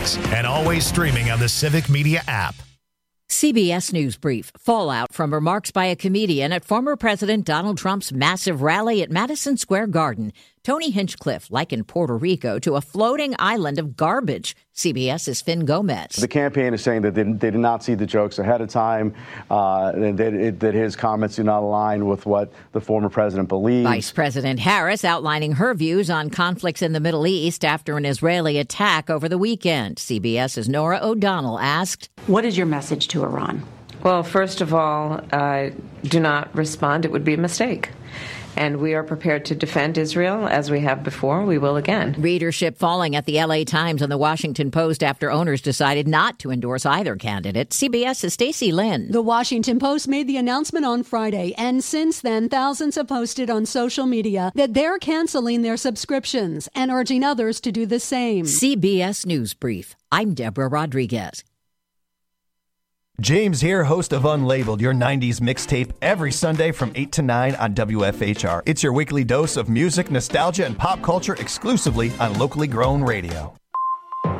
podcasts, and always streaming on the Civic Media app. CBS News Brief. Fallout from remarks by a comedian at former President Donald Trump's massive rally at Madison Square Garden. Tony Hinchcliffe likened Puerto Rico to a floating island of garbage. CBS's Finn Gomez. The campaign is saying that they did not see the jokes ahead of time, that his comments do not align with what the former president believes. Vice President Harris outlining her views on conflicts in the Middle East after an Israeli attack over the weekend. CBS's Nora O'Donnell asked, "What is your message to Iran?" Well, first of all, do not respond. It would be a mistake. And we are prepared to defend Israel as we have before. We will again. Readership falling at the LA Times and the Washington Post after owners decided not to endorse either candidate. CBS's Stacey Lynn. The Washington Post made the announcement on Friday, and since then, thousands have posted on social media that they're canceling their subscriptions and urging others to do the same. CBS News Brief. I'm Deborah Rodriguez. James here, host of Unlabeled, your 90s mixtape, every Sunday from 8 to 9 on WFHR. It's your weekly dose of music, nostalgia, and pop culture exclusively on locally grown radio. For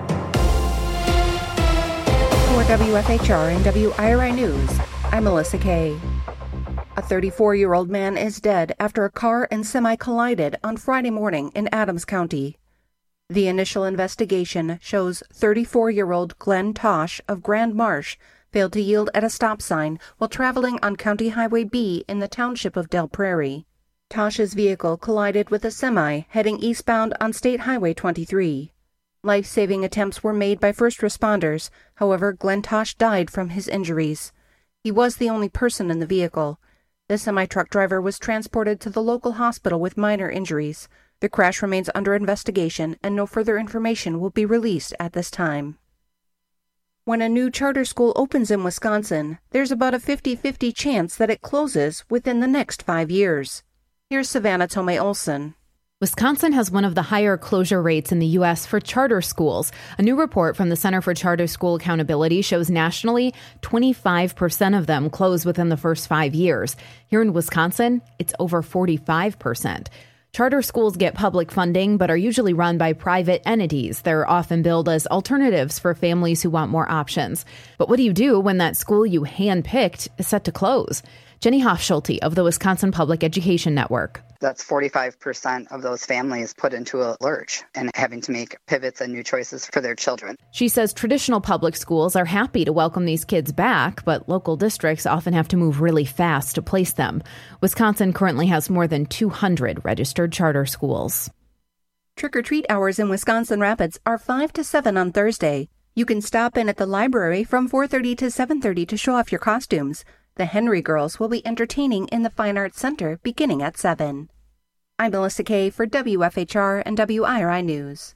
WFHR and WIRI News, I'm Melissa Kay. A 34-year-old man is dead after a car and semi collided on Friday morning in Adams County. The initial investigation shows 34-year-old Glenn Tosh of Grand Marsh failed to yield at a stop sign while traveling on County Highway B in the township of Del Prairie. Tosh's vehicle collided with a semi heading eastbound on State Highway 23. Life-saving attempts were made by first responders. However, Glenn Tosh died from his injuries. He was the only person in the vehicle. The semi-truck driver was transported to the local hospital with minor injuries. The crash remains under investigation, and no further information will be released at this time. When a new charter school opens in Wisconsin, there's about a 50-50 chance that it closes within the next 5 years. Here's Savannah Tomei-Olson. Wisconsin has one of the higher closure rates in the U.S. for charter schools. A new report from the Center for Charter School Accountability shows nationally 25% of them close within the first 5 years. Here in Wisconsin, it's over 45%. Charter schools get public funding, but are usually run by private entities. They're often billed as alternatives for families who want more options. But what do you do when that school you handpicked is set to close? Jenny Hofschulte of the Wisconsin Public Education Network. That's 45% of those families put into a lurch and having to make pivots and new choices for their children. She says traditional public schools are happy to welcome these kids back, but local districts often have to move really fast to place them. Wisconsin currently has more than 200 registered charter schools. Trick-or-treat hours in Wisconsin Rapids are 5 to 7 on Thursday. You can stop in at the library from 4:30 to 7:30 to show off your costumes. The Henry Girls will be entertaining in the Fine Arts Center beginning at 7. I'm Melissa Kay for WFHR and WIRI News.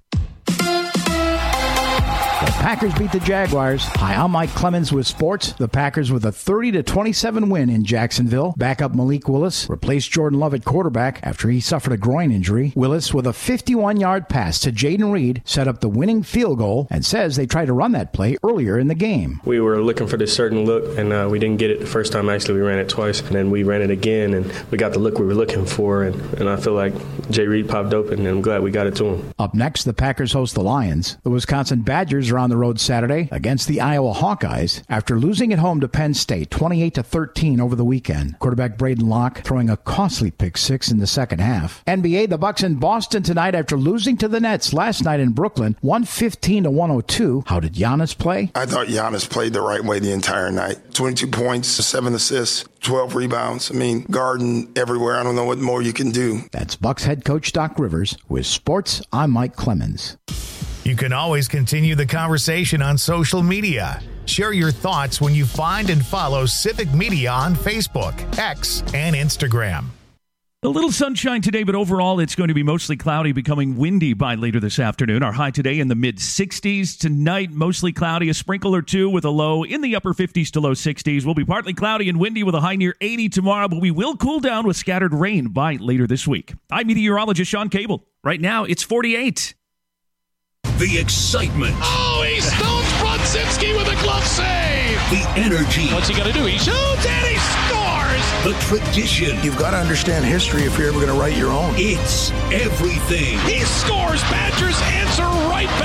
The Packers beat the Jaguars. Hi, I'm Mike Clemens with sports. The Packers with a 30-27 win in Jacksonville. Backup Malik Willis replaced Jordan Love at quarterback after he suffered a groin injury. Willis, with a 51-yard pass to Jaden Reed, set up the winning field goal and says they tried to run that play earlier in the game. We were looking for this certain look, and we didn't get it the first time. Actually, we ran it twice, and then we ran it again, and we got the look we were looking for, and I feel like Jay Reed popped open, and I'm glad we got it to him. Up next, the Packers host the Lions. The Wisconsin Badgers are on the road Saturday against the Iowa Hawkeyes after losing at home to Penn State 28-13 over the weekend. Quarterback Braden Locke throwing a costly pick six in the second half. NBA, the Bucks in Boston tonight after losing to the Nets last night in Brooklyn, 115-102. How did Giannis play? I thought Giannis played the right way the entire night. 22 points, 7 assists, 12 rebounds. I mean, guarding everywhere. I don't know what more you can do. That's Bucks head coach Doc Rivers. With sports, I'm Mike Clemens. You can always continue the conversation on social media. Share your thoughts when you find and follow Civic Media on Facebook, X, and Instagram. A little sunshine today, but overall it's going to be mostly cloudy, becoming windy by later this afternoon. Our high today in the mid-60s. Tonight, mostly cloudy, a sprinkle or two with a low in the upper 50s to low 60s. We'll be partly cloudy and windy with a high near 80 tomorrow, but we will cool down with scattered rain by later this week. I'm meteorologist Sean Cable. Right now, it's 48. The excitement. Oh, he stones Brodzinski with a glove save. The energy. What's he going to do? He shoots and he scores. The tradition. You've got to understand history if you're ever going to write your own. It's everything. He scores. Badgers answer right back.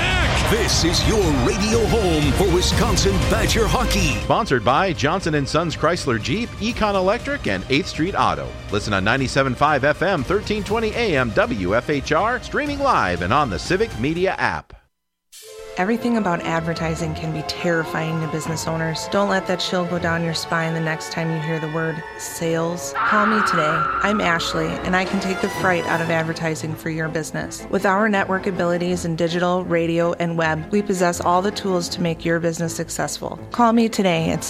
This is your radio home for Wisconsin Badger hockey. Sponsored by Johnson & Sons Chrysler Jeep, Econ Electric, and 8th Street Auto. Listen on 97.5 FM, 1320 AM, WFHR, streaming live and on the Civic Media app. Everything about advertising can be terrifying to business owners. Don't let that chill go down your spine the next time you hear the word sales. Call me today. I'm Ashley, and I can take the fright out of advertising for your business. With our network abilities in digital, radio, and web, we possess all the tools to make your business successful. Call me today at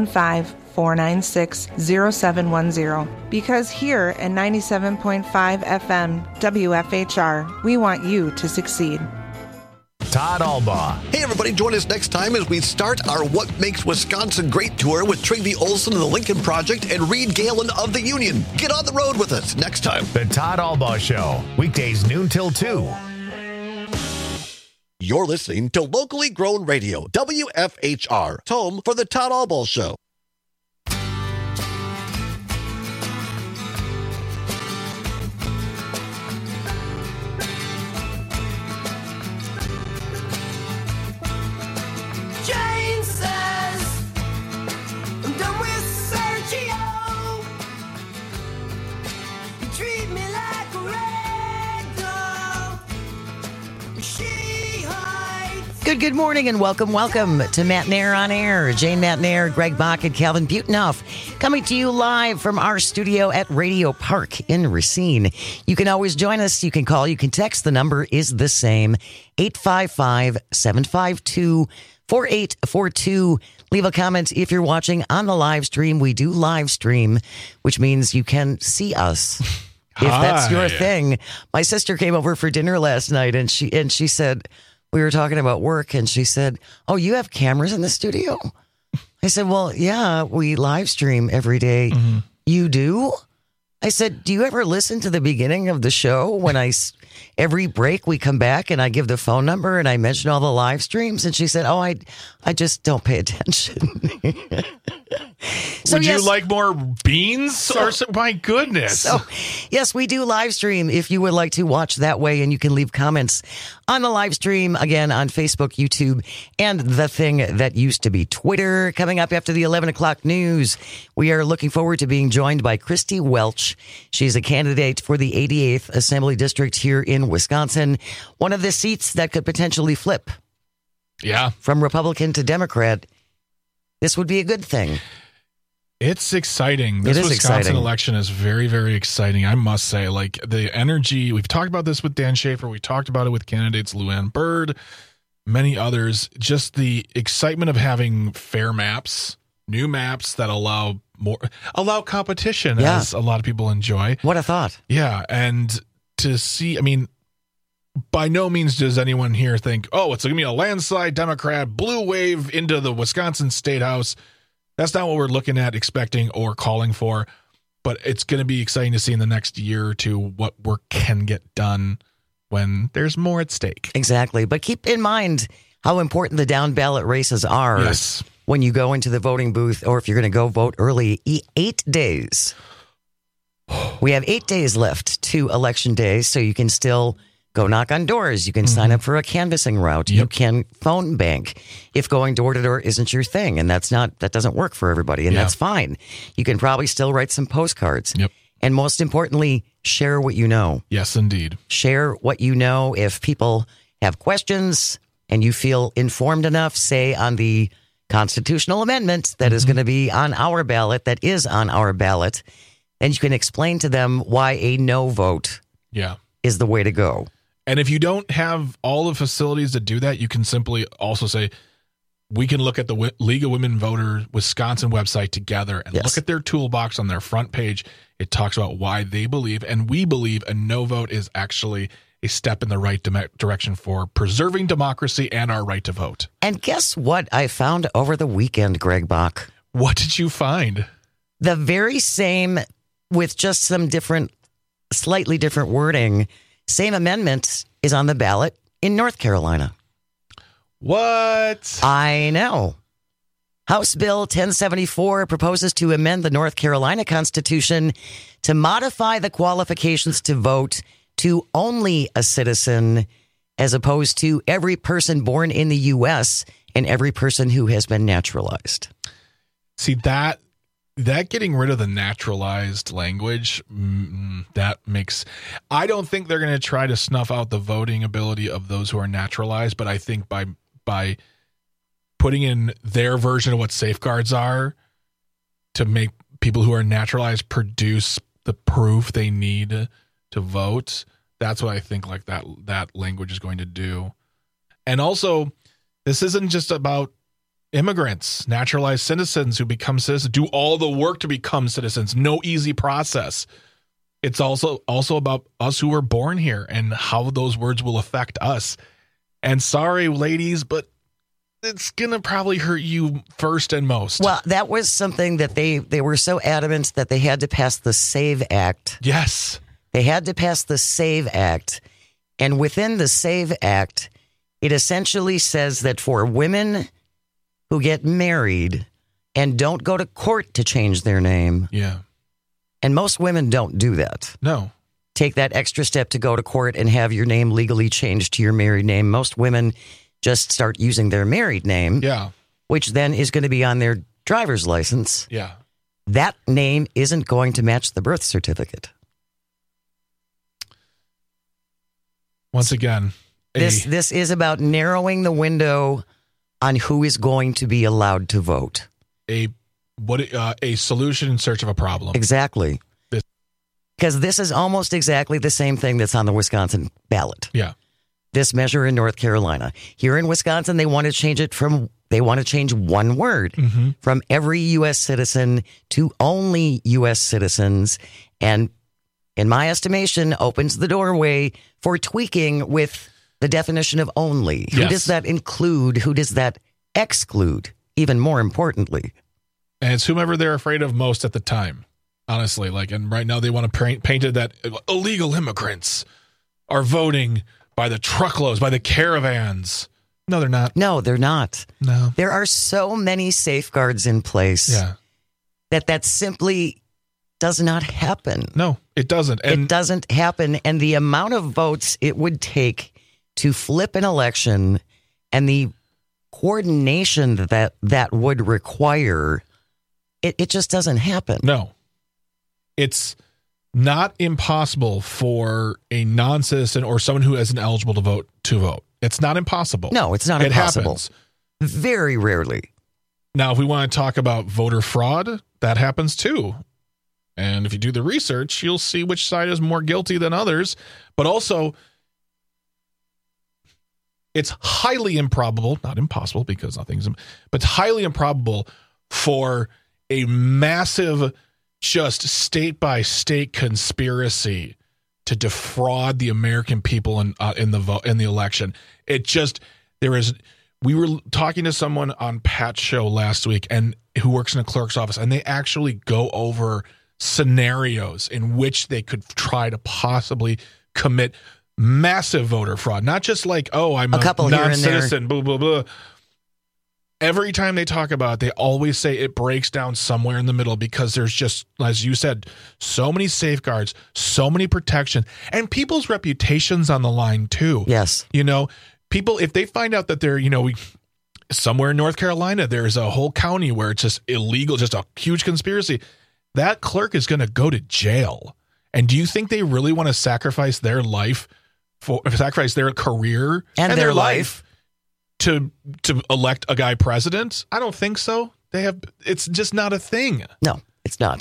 715-496-0710. Because here at 97.5 FM WFHR, we want you to succeed. Todd Albaugh. Hey, everybody, join us next time as we start our What Makes Wisconsin Great tour with Trygve Olsen of the Lincoln Project and Reed Galen of the Union. Get on the road with us next time. The Todd Albaugh Show, weekdays noon till 2. You're listening to locally grown radio, WFHR, home for the Todd Albaugh Show. Good morning and welcome to Matt Nair on Air. Jane Matt Nair, Greg Bach, and Calvin Butenhoff coming to you live from our studio at Radio Park in Racine. You can always join us. You can call, you can text. The number is the same, 855-752-4842. Leave a comment if you're watching on the live stream. We do live stream, which means you can see us. If that's your thing. My sister came over for dinner last night and she said, we were talking about work, and she said, "Oh, you have cameras in the studio?" I said, "Well, yeah, we live stream every day." Mm-hmm. You do? I said, "Do you ever listen to the beginning of the show when every break we come back and I give the phone number and I mention all the live streams?" And she said, "Oh, I just don't pay attention." Would you like more beans? My goodness. So, yes, we do live stream if you would like to watch that way, and you can leave comments on the live stream, again, on Facebook, YouTube, and the thing that used to be Twitter. Coming up after the 11 o'clock news, we are looking forward to being joined by Christy Welch. She's a candidate for the 88th Assembly District here in Wisconsin, one of the seats that could potentially flip. Yeah. From Republican to Democrat. This would be a good thing. It's exciting. This Wisconsin election is very, very exciting. I must say, like the energy, we've talked about this with Dan Schaefer. We talked about it with candidates Luann Byrd, many others. Just the excitement of having fair maps, new maps that allow competition, as a lot of people enjoy. What a thought. Yeah. And to see, I mean, by no means does anyone here think, oh, it's going to be a landslide Democrat, blue wave into the Wisconsin State House. That's not what we're looking at, expecting, or calling for. But it's going to be exciting to see in the next year or two what work can get done when there's more at stake. Exactly. But keep in mind how important the down ballot races are. Yes. When you go into the voting booth, or if you're going to go vote early, 8 days. We have 8 days left to Election Day, so you can still go knock on doors. You can sign up for a canvassing route. Yep. You can phone bank if going door to door isn't your thing. And that doesn't work for everybody. And that's fine. You can probably still write some postcards. Yep. And most importantly, share what you know. Yes, indeed. Share what you know. If people have questions and you feel informed enough, say on the constitutional amendment that is going to be on our ballot, that is on our ballot, and you can explain to them why a no vote is the way to go. And if you don't have all the facilities to do that, you can simply also say, we can look at the League of Women Voters Wisconsin website together and look at their toolbox on their front page. It talks about why they believe, and we believe, a no vote is actually a step in the right direction for preserving democracy and our right to vote. And guess what I found over the weekend, Greg Bach? What did you find? The very same, with just some slightly different wording, same amendment is on the ballot in North Carolina. What? I know. House Bill 1074 proposes to amend the North Carolina Constitution to modify the qualifications to vote to only a citizen as opposed to every person born in the U.S. and every person who has been naturalized. See, that getting rid of the naturalized language, that makes... I don't think they're going to try to snuff out the voting ability of those who are naturalized, but I think by putting in their version of what safeguards are to make people who are naturalized produce the proof they need to vote, that's what I think like that language is going to do. And also, this isn't just about immigrants, naturalized citizens who become citizens, do all the work to become citizens. No easy process. It's also about us who were born here and how those words will affect us. And sorry, ladies, but it's going to probably hurt you first and most. Well, that was something that they were so adamant that they had to pass the SAVE Act. Yes. They had to pass the SAVE Act. And within the SAVE Act, it essentially says that for women who get married and don't go to court to change their name. Yeah. And most women don't do that. No. Take that extra step to go to court and have your name legally changed to your married name. Most women just start using their married name. Yeah. Which then is going to be on their driver's license. Yeah. That name isn't going to match the birth certificate. Once again, this is about narrowing the window on who is going to be allowed to vote. A solution in search of a problem. Exactly. Because this is almost exactly the same thing that's on the Wisconsin ballot. Yeah. This measure in North Carolina. Here in Wisconsin, they want to change one word from every U.S. citizen to only U.S. citizens. And in my estimation, opens the doorway for tweaking with the definition of only. Yes. Who does that include? Who does that exclude? Even more importantly. And it's whomever they're afraid of most at the time. Honestly, and right now they want to paint it that illegal immigrants are voting by the truckloads, by the caravans. No, they're not. No, they're not. No. There are so many safeguards in place that simply does not happen. No, it doesn't. And it doesn't happen. And the amount of votes it would take to flip an election and the coordination that would require, it just doesn't happen. No. It's not impossible for a non-citizen or someone who isn't eligible to vote. It's not impossible. No, it's not impossible. Happens. Very rarely. Now, if we want to talk about voter fraud, that happens too. And if you do the research, you'll see which side is more guilty than others. But also, it's highly improbable, not impossible because nothing's, but highly improbable for a massive, just state by state conspiracy to defraud the American people in the election. It just, we were talking to someone on Pat's show last week and who works in a clerk's office, and they actually go over scenarios in which they could try to possibly commit massive voter fraud. Not just like, I'm a non-citizen, blah, blah, blah. Every time they talk about it, they always say it breaks down somewhere in the middle because there's just, as you said, so many safeguards, so many protections, and people's reputations on the line too. Yes. People, if they find out that they're, somewhere in North Carolina, there's a whole county where it's just illegal, just a huge conspiracy, that clerk is going to go to jail. And do you think they really want to sacrifice their life, sacrifice their career and their life to elect a guy president? I don't think so. It's just not a thing. No, it's not.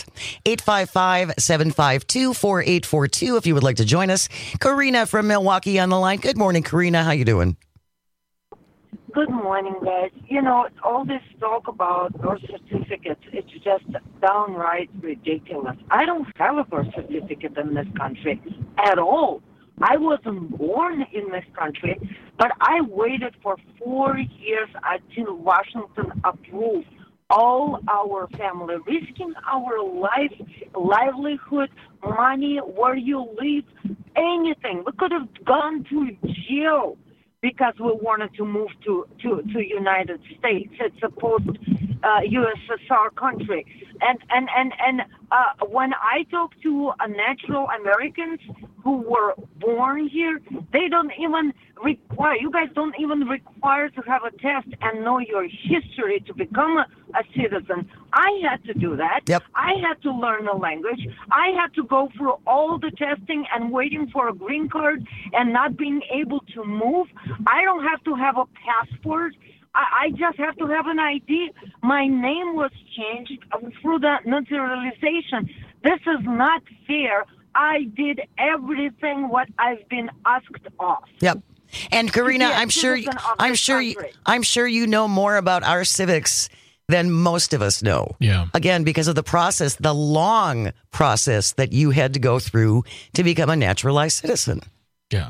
855-752-4842 if you would like to join us. Karina from Milwaukee on the line. Good morning, Karina. How you doing? Good morning, guys. All this talk about birth certificates, it's just downright ridiculous. I don't have a birth certificate in this country at all. I wasn't born in this country, but I waited for 4 years until Washington approved all our family, risking our life, livelihood, money, where you live, anything. We could have gone to jail because we wanted to move to United States. It's a post-USSR country. And when I talk to natural Americans who were born here, they don't even require, you guys don't even require to have a test and know your history to become a citizen. I had to do that. Yep. I had to learn the language. I had to go through all the testing and waiting for a green card and not being able to move. I don't have to have a passport. I just have to have an ID. My name was changed through the naturalization. This is not fair. I did everything what I've been asked of. Yep. And Karina, I'm sure you know more about our civics than most of us know. Yeah. Again, because of the process, the long process that you had to go through to become a naturalized citizen. Yeah.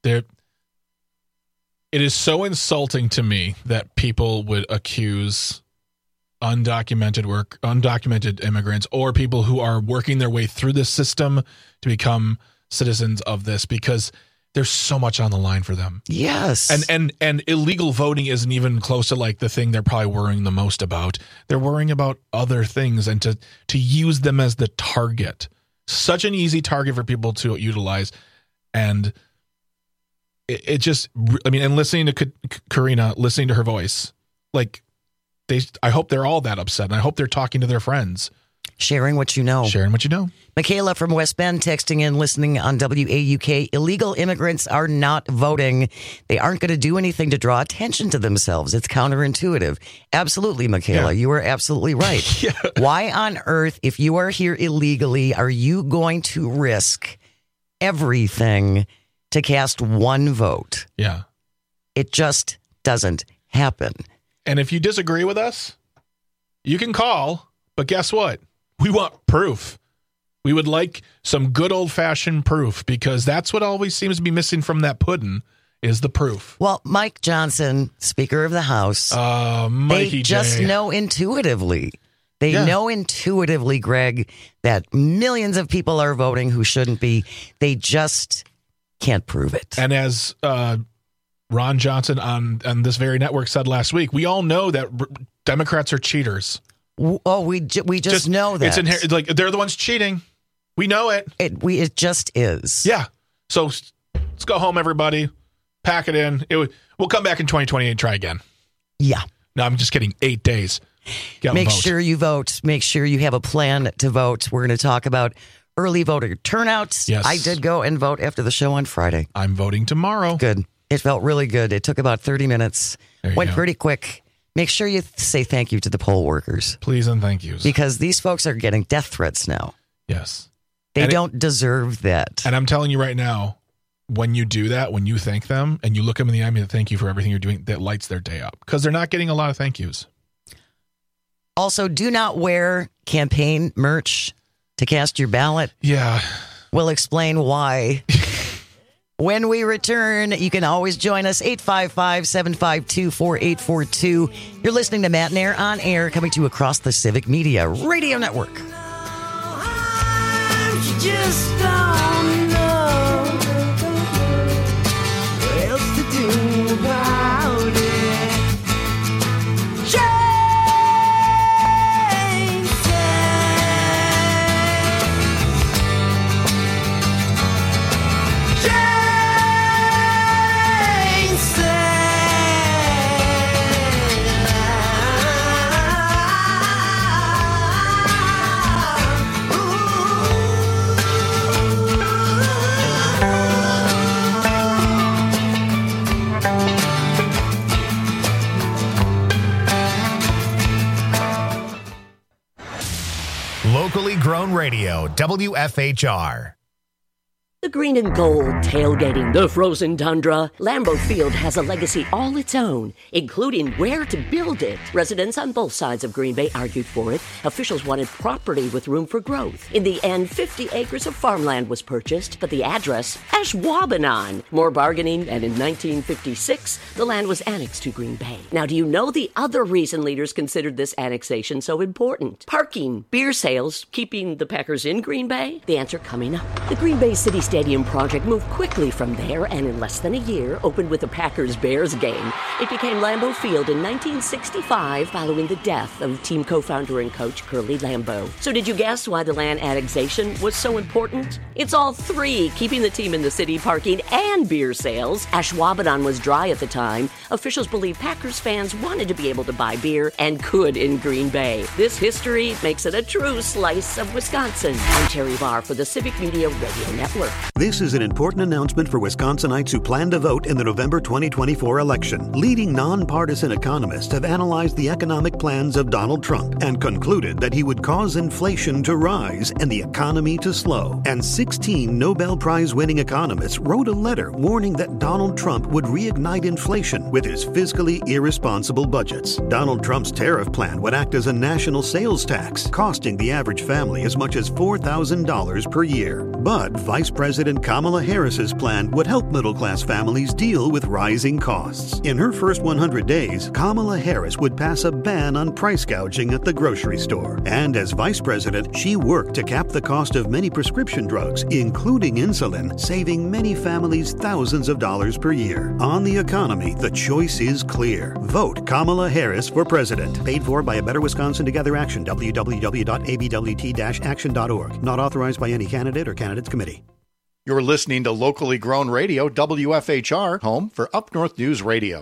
It is so insulting to me that people would accuse undocumented immigrants or people who are working their way through the system to become citizens of this, because there's so much on the line for them. Yes. And illegal voting isn't even close to like the thing they're probably worrying the most about. They're worrying about other things, and to use them as the target. Such an easy target for people to utilize. And it just, I mean, and listening to Karina, listening to her voice, like, I hope they're all that upset, and I hope they're talking to their friends. Sharing what you know. Michaela from West Bend texting in, listening on WAUK. Illegal immigrants are not voting. They aren't going to do anything to draw attention to themselves. It's counterintuitive. Absolutely, Michaela. Yeah. You are absolutely right. Yeah. Why on earth, if you are here illegally, are you going to risk everything to cast one vote? Yeah. It just doesn't happen. And if you disagree with us, you can call, but guess what? We want proof. We would like some good old-fashioned proof, because that's what always seems to be missing from that pudding is the proof. Well, Mike Johnson, Speaker of the House, Mikey they just know intuitively. They know intuitively, Greg, that millions of people are voting who shouldn't be. They just can't prove it. And as Ron Johnson on this very network said last week, we all know that Democrats are cheaters. Oh, we just know that. It's like they're the ones cheating. We know it. It just is. Yeah. So let's go home, everybody. Pack it in. We'll come back in 2028 and try again. Yeah. No, I'm just kidding. 8 days. Make sure you vote. Make sure you have a plan to vote. We're going to talk about early voter turnouts. Yes. I did go and vote after the show on Friday. I'm voting tomorrow. Good. It felt really good. It took about 30 minutes. Went pretty quick. Make sure you say thank you to the poll workers. Please and thank yous. Because these folks are getting death threats now. Yes. They don't deserve that. And I'm telling you right now, when you do that, when you thank them and you look them in the eye and thank you for everything you're doing, that lights their day up. Because they're not getting a lot of thank yous. Also, do not wear campaign merch to cast your ballot. Yeah. We'll explain why. When we return, you can always join us, 855-752-4842. You're listening to Matt and Air on Air, coming to you across the Civic Media Radio Network. Just don't know what else to do about it. Locally grown radio, WFHR. The green and gold, tailgating the frozen tundra. Lambeau Field has a legacy all its own, including where to build it. Residents on both sides of Green Bay argued for it. Officials wanted property with room for growth. In the end, 50 acres of farmland was purchased, but the address, Ashwaubenon. More bargaining, and in 1956, the land was annexed to Green Bay. Now, do you know the other reason leaders considered this annexation so important? Parking, beer sales, keeping the Packers in Green Bay? The answer coming up. The Green Bay City State stadium project moved quickly from there and in less than a year opened with a Packers-Bears game. It became Lambeau Field in 1965 following the death of team co-founder and coach Curly Lambeau. So did you guess why the land annexation was so important? It's all three, keeping the team in the city, parking, and beer sales. Ashwaubenon was dry at the time. Officials believe Packers fans wanted to be able to buy beer and could in Green Bay. This history makes it a true slice of Wisconsin. I'm Terry Barr for the Civic Media Radio Network. This is an important announcement for Wisconsinites who plan to vote in the November 2024 election. Leading nonpartisan economists have analyzed the economic plans of Donald Trump and concluded that he would cause inflation to rise and the economy to slow. And 16 Nobel Prize-winning economists wrote a letter warning that Donald Trump would reignite inflation with his fiscally irresponsible budgets. Donald Trump's tariff plan would act as a national sales tax, costing the average family as much as $4,000 per year. But Vice President Kamala Harris's plan would help middle-class families deal with rising costs. In her first 100 days, Kamala Harris would pass a ban on price gouging at the grocery store. And as vice president, she worked to cap the cost of many prescription drugs, including insulin, saving many families thousands of dollars per year. On the economy, the choice is clear. Vote Kamala Harris for president. Paid for by A Better Wisconsin Together Action, www.abwt-action.org. Not authorized by any candidate or candidates committee. You're listening to locally grown radio, WFHR, home for Up North News Radio.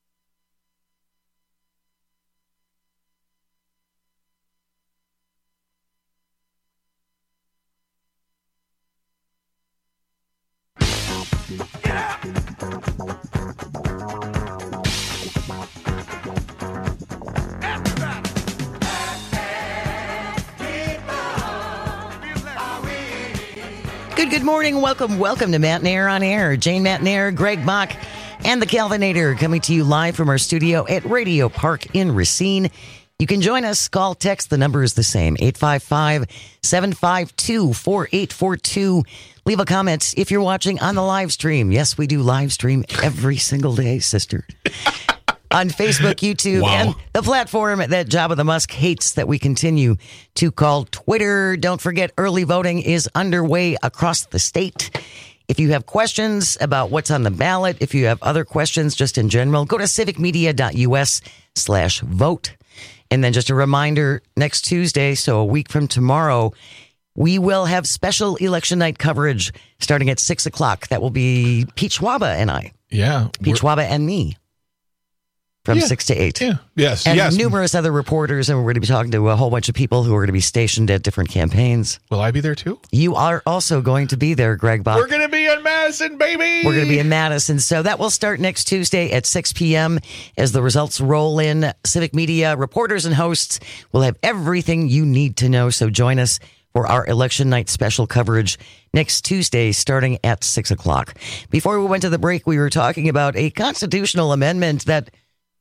Good morning. Welcome to Matinair on Air. Jane Matinair, Greg Bach, and the Calvinator coming to you live from our studio at Radio Park in Racine. You can join us. Call, text. The number is the same, 855-752-4842. Leave a comment if you're watching on the live stream. Yes, we do live stream every single day, sister. On Facebook, YouTube, and the platform that Jabba the Musk hates that we continue to call Twitter. Don't forget, early voting is underway across the state. If you have questions about what's on the ballot, if you have other questions just in general, go to civicmedia.us/vote. And then just a reminder, next Tuesday, so a week from tomorrow, we will have special election night coverage starting at 6 o'clock. That will be Pete Schwaba and I. Yeah. Pete Schwaba and me. From 6 to 8. Yeah. Yes. And numerous other reporters, and we're going to be talking to a whole bunch of people who are going to be stationed at different campaigns. Will I be there too? You are also going to be there, Greg Bach. We're going to be in Madison, baby! We're going to be in Madison. So that will start next Tuesday at 6 p.m. as the results roll in. Civic Media reporters and hosts will have everything you need to know. So join us for our election night special coverage next Tuesday starting at 6 o'clock. Before we went to the break, we were talking about a constitutional amendment that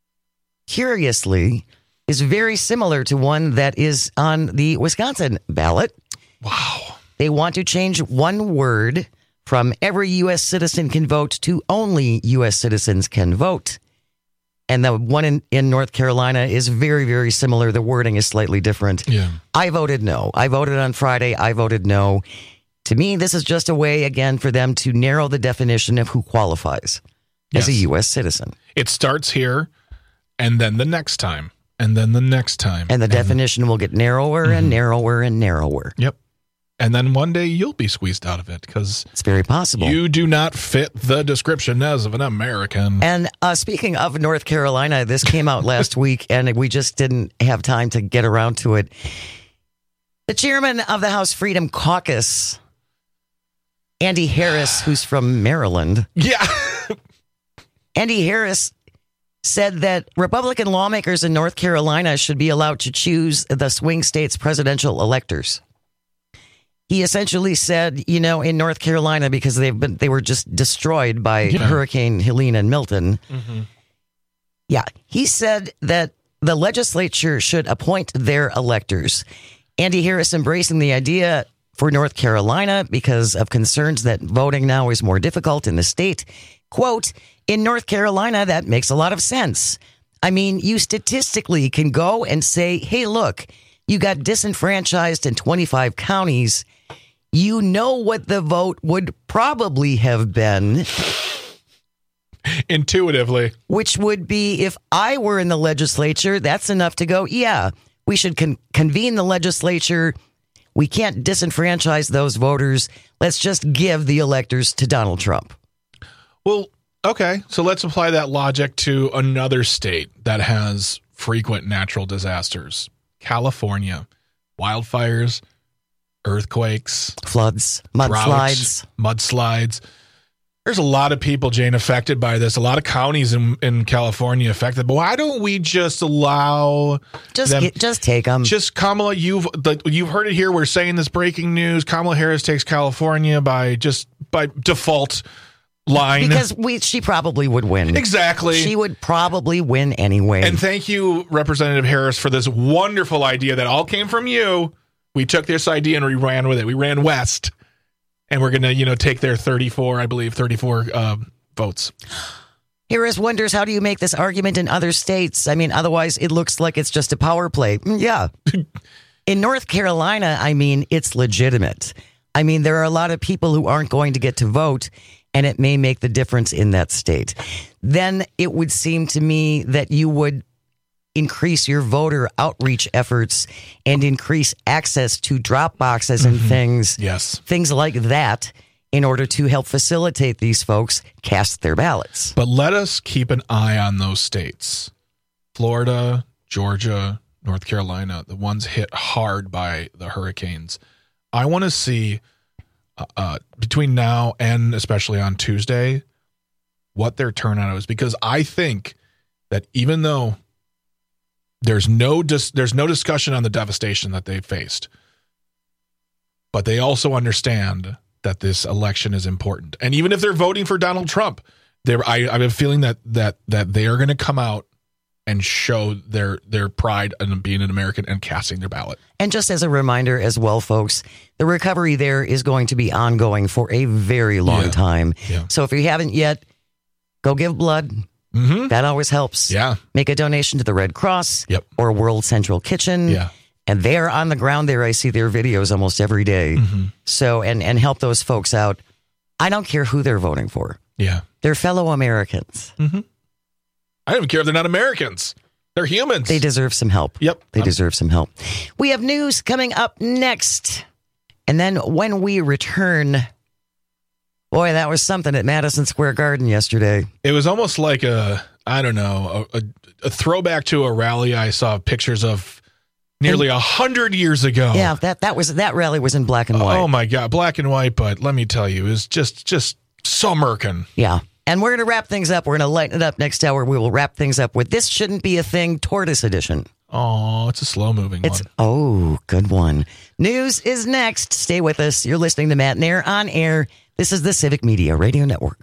curiously is very similar to one that is on the Wisconsin ballot. Wow. They want to change one word from every U.S. citizen can vote to only U.S. citizens can vote. And the one in North Carolina is very, very similar. The wording is slightly different. Yeah. I voted no. I voted on Friday. I voted no. To me, this is just a way, again, for them to narrow the definition of who qualifies as a U.S. citizen. It starts here. And then the next time, and then the next time. And the definition will get narrower and narrower and narrower. Yep. And then one day you'll be squeezed out of it because it's very possible. You do not fit the description as of an American. And speaking of North Carolina, this came out last week, and we just didn't have time to get around to it. The chairman of the House Freedom Caucus, Andy Harris, who's from Maryland. Yeah. Andy Harris said that Republican lawmakers in North Carolina should be allowed to choose the swing state's presidential electors. He essentially said, in North Carolina, because they were just destroyed by Hurricane Helene and Milton. Mm-hmm. Yeah, he said that the legislature should appoint their electors. Andy Harris embracing the idea for North Carolina because of concerns that voting now is more difficult in the state. Quote, in North Carolina, that makes a lot of sense. I mean, you statistically can go and say, hey, look, you got disenfranchised in 25 counties. you know what the vote would probably have been. Intuitively. Which would be, if I were in the legislature, that's enough to go, yeah, we should convene the legislature. We can't disenfranchise those voters. Let's just give the electors to Donald Trump. Well, okay, so let's apply that logic to another state that has frequent natural disasters. California. Wildfires, earthquakes, floods, mudslides. There's a lot of people, Jane, affected by this. A lot of counties in California affected. But why don't we just allow them? Just take them. Just Kamala, you've heard it here. We're saying this breaking news. Kamala Harris takes California by default line. Because she probably would win. Exactly. She would probably win anyway. And thank you, Representative Harris, for this wonderful idea that all came from you. We took this idea and we ran with it. We ran west. And we're going to, take their 34 votes. Harris wonders, how do you make this argument in other states? I mean, otherwise it looks like it's just a power play. Yeah. In North Carolina, it's legitimate. There are a lot of people who aren't going to get to vote, and it may make the difference in that state. Then it would seem to me that you would increase your voter outreach efforts and increase access to drop boxes and things like that in order to help facilitate these folks cast their ballots. But let us keep an eye on those states. Florida, Georgia, North Carolina, the ones hit hard by the hurricanes. I want to see between now and especially on Tuesday what their turnout is, because I think that even though there's no discussion on the devastation that they faced, but they also understand that this election is important. And even if they're voting for Donald Trump, I have a feeling that they are going to come out and show their pride in being an American and casting their ballot. And just as a reminder as well, folks, the recovery there is going to be ongoing for a very long time. Yeah. So if you haven't yet, go give blood. Mm-hmm. That always helps. Yeah. Make a donation to the Red Cross or World Central Kitchen. Yeah. And they're on the ground there. I see their videos almost every day. Mm-hmm. So, and help those folks out. I don't care who they're voting for. Yeah. They're fellow Americans. Mm-hmm. I don't even care if they're not Americans. They're humans. They deserve some help. Yep. They deserve some help. We have news coming up next. And then when we return, boy, that was something at Madison Square Garden yesterday. It was almost like a throwback to a rally I saw pictures of nearly 100 years ago. Yeah, that rally was in black and white. Oh my God, black and white, but let me tell you, it was just so American. Yeah. And we're going to wrap things up. We're going to lighten it up next hour. We will wrap things up with This Shouldn't Be a Thing, Tortoise Edition. Oh, it's a slow-moving one. Oh, good one. News is next. Stay with us. You're listening to Matt Nair on air. This is the Civic Media Radio Network.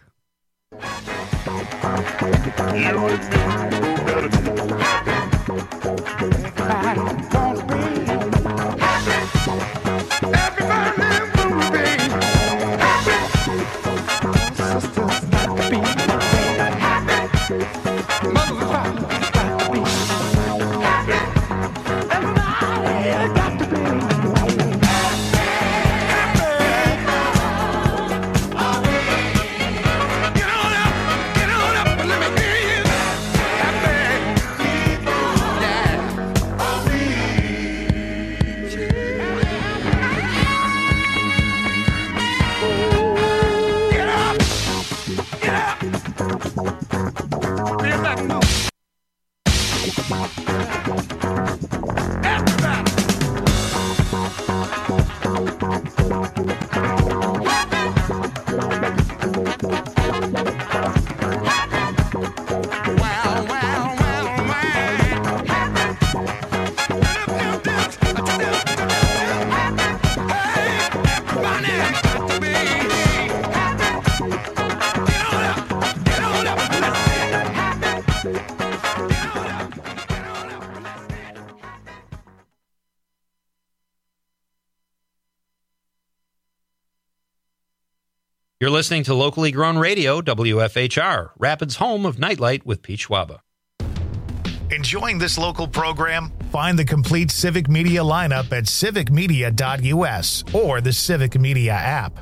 You're listening to locally grown radio, WFHR, Rapids' home of Nightlight with Pete Schwaba. Enjoying this local program? Find the complete Civic Media lineup at civicmedia.us or the Civic Media app.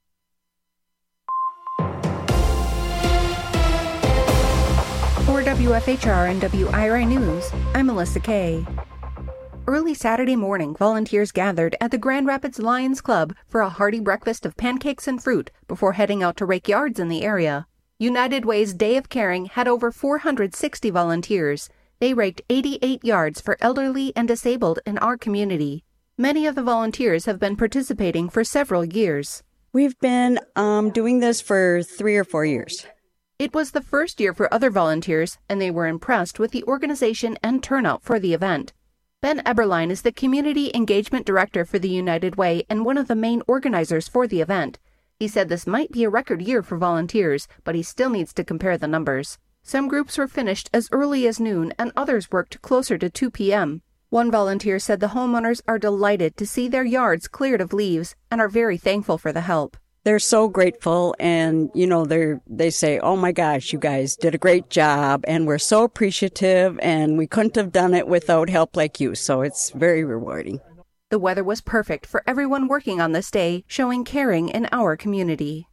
For WFHR and WIRI News, I'm Melissa Kay. Early Saturday morning, volunteers gathered at the Grand Rapids Lions Club for a hearty breakfast of pancakes and fruit before heading out to rake yards in the area. United Way's Day of Caring had over 460 volunteers. They raked 88 yards for elderly and disabled in our community. Many of the volunteers have been participating for several years. We've been doing this for 3 or 4 years. It was the first year for other volunteers, and they were impressed with the organization and turnout for the event. Ben Eberlein is the Community Engagement Director for the United Way and one of the main organizers for the event. He said this might be a record year for volunteers, but he still needs to compare the numbers. Some groups were finished as early as noon, and others worked closer to 2 p.m. One volunteer said the homeowners are delighted to see their yards cleared of leaves and are very thankful for the help. They're so grateful, and, they say, oh my gosh, you guys did a great job, and we're so appreciative, and we couldn't have done it without help like you, so it's very rewarding. The weather was perfect for everyone working on this day, showing caring in our community.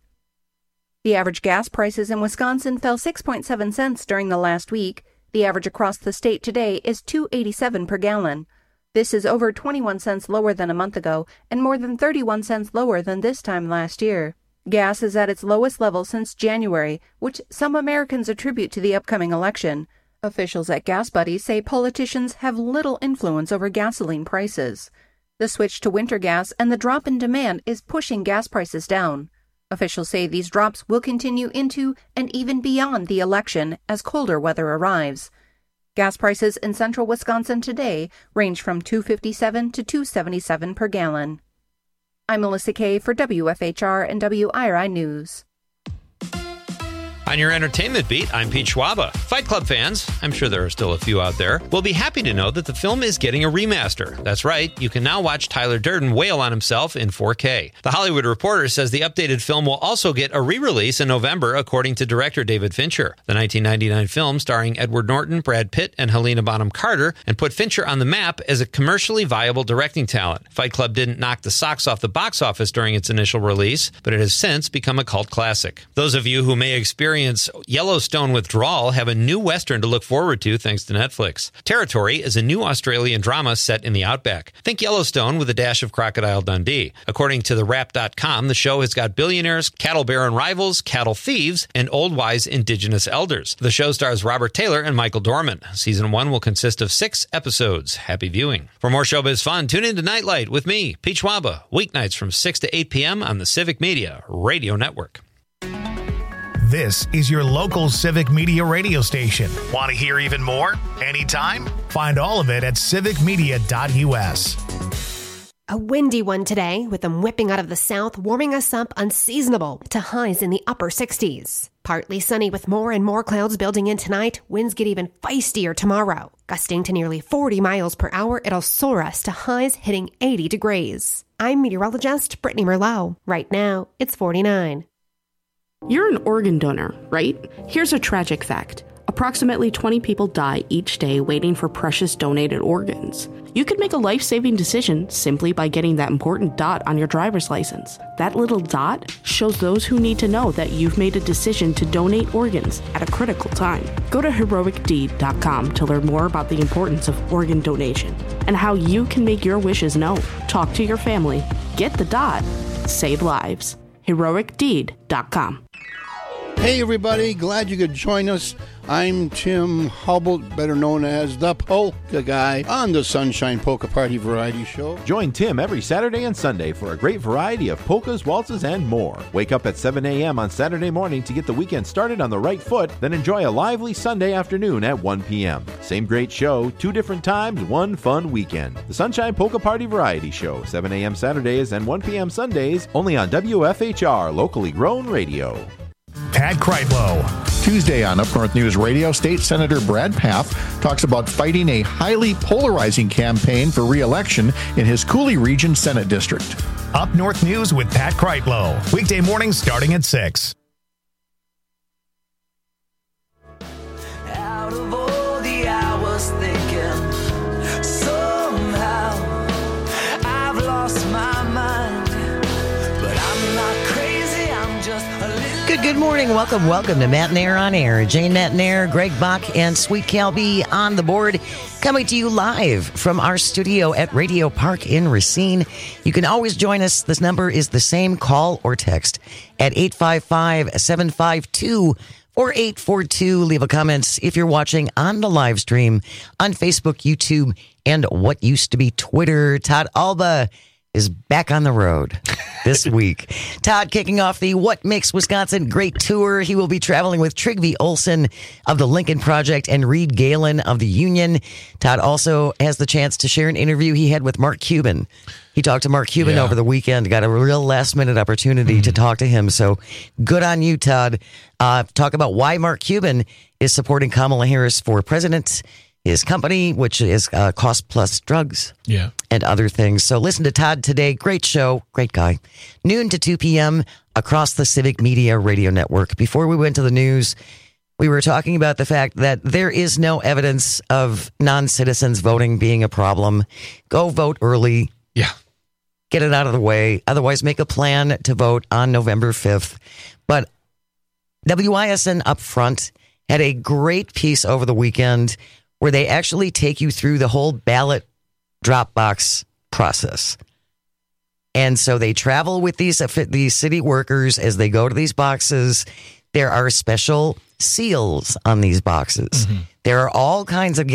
The average gas prices in Wisconsin fell 6.7 cents during the last week. The average across the state today is $2.87 per gallon. This is over 21 cents lower than a month ago and more than 31 cents lower than this time last year. Gas is at its lowest level since January, which some Americans attribute to the upcoming election. Officials at Gas Buddies say politicians have little influence over gasoline prices. The switch to winter gas and the drop in demand is pushing gas prices down. Officials say these drops will continue into and even beyond the election as colder weather arrives. Gas prices in central Wisconsin today range from $2.57 to $2.77 per gallon. I'm Melissa Kay for WFHR and WIRI News. On your entertainment beat, I'm Pete Schwaba. Fight Club fans, I'm sure there are still a few out there, will be happy to know that the film is getting a remaster. That's right, you can now watch Tyler Durden wail on himself in 4K. The Hollywood Reporter says the updated film will also get a re-release in November, according to director David Fincher. The 1999 film, starring Edward Norton, Brad Pitt, and Helena Bonham Carter, and put Fincher on the map as a commercially viable directing talent. Fight Club didn't knock the socks off the box office during its initial release, but it has since become a cult classic. Those of you who may experience Yellowstone withdrawal have a new Western to look forward to thanks to Netflix. Territory is a new Australian drama set in the outback. Think Yellowstone with a dash of Crocodile Dundee. According to TheWrap.com, the show has got billionaires, cattle baron rivals, cattle thieves, and old wise indigenous elders. The show stars Robert Taylor and Michael Dorman. Season 1 will consist of 6 episodes. Happy viewing. For more showbiz fun, tune in to Nightlight with me, Pete Schwaba, weeknights from 6 to 8 p.m. on the Civic Media Radio Network. This is your local Civic Media radio station. Want to hear even more? Anytime? Find all of it at civicmedia.us. A windy one today, with them whipping out of the south, warming us up unseasonable to highs in the upper 60s. Partly sunny with more and more clouds building in tonight. Winds get even feistier tomorrow. Gusting to nearly 40 miles per hour, it'll soar us to highs hitting 80 degrees. I'm meteorologist Brittany Merlot. Right now, it's 49. You're an organ donor, right? Here's a tragic fact. Approximately 20 people die each day waiting for precious donated organs. You could make a life-saving decision simply by getting that important dot on your driver's license. That little dot shows those who need to know that you've made a decision to donate organs at a critical time. Go to heroicdeed.com to learn more about the importance of organ donation and how you can make your wishes known. Talk to your family. Get the dot. Save lives. heroicdeed.com. Hey everybody, glad you could join us. I'm Tim Hubble, better known as the Polka Guy, on the Sunshine Polka Party Variety Show. Join Tim every Saturday and Sunday for a great variety of polkas, waltzes, and more. Wake up at 7 a.m. on Saturday morning to get the weekend started on the right foot, then enjoy a lively Sunday afternoon at 1 p.m. Same great show, 2 different times, one fun weekend. The Sunshine Polka Party Variety Show, 7 a.m. Saturdays and 1 p.m. Sundays, only on WFHR, locally grown radio. Pat Kreitlow. Tuesday on Up North News Radio, State Senator Brad Pfaff talks about fighting a highly polarizing campaign for re-election in his Cooley Region Senate District. Up North News with Pat Kreitlow. Weekday mornings starting at 6. Out of all the hours Good morning. Welcome to Matt and Air on Air. Jane Matt and Air, Greg Bach, and Sweet Cal B on the board, coming to you live from our studio at Radio Park in Racine. You can always join us. This number is the same. Call or text at 855-752-4842. Leave a comment if you're watching on the live stream on Facebook, YouTube, and what used to be Twitter. Todd Alba is back on the road this week. Todd kicking off the What Makes Wisconsin Great Tour. He will be traveling with Trygve Olsen of the Lincoln Project and Reed Galen of the Union. Todd also has the chance to share an interview he had with Mark Cuban. He talked to Mark Cuban over the weekend, got a real last-minute opportunity to talk to him. So good on you, Todd. Talk about why Mark Cuban is supporting Kamala Harris for president, his company, which is Cost Plus Drugs, and other things. So listen to Todd today. Great show. Great guy. Noon to 2 p.m. across the Civic Media Radio Network. Before we went to the news, we were talking about the fact that there is no evidence of non-citizens voting being a problem. Go vote early. Yeah. Get it out of the way. Otherwise, make a plan to vote on November 5th. But WISN up front had a great piece over the weekend where they actually take you through the whole ballot drop box process. And so they travel with these city workers as they go to these boxes. There are special seals on these boxes. Mm-hmm. There are all kinds of